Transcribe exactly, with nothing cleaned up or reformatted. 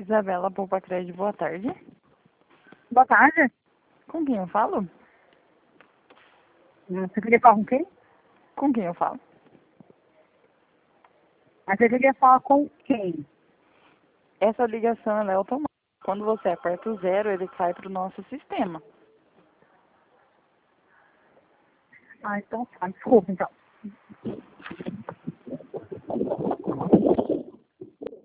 Isabela Poupa Crédito, boa tarde. Boa tarde. Com quem eu falo? Você queria falar com quem? Com quem eu falo? Mas você queria falar com quem? Essa ligação ela é automática. Quando você aperta o zero, ele sai para o nosso sistema. Ah, então tá. Desculpa, então.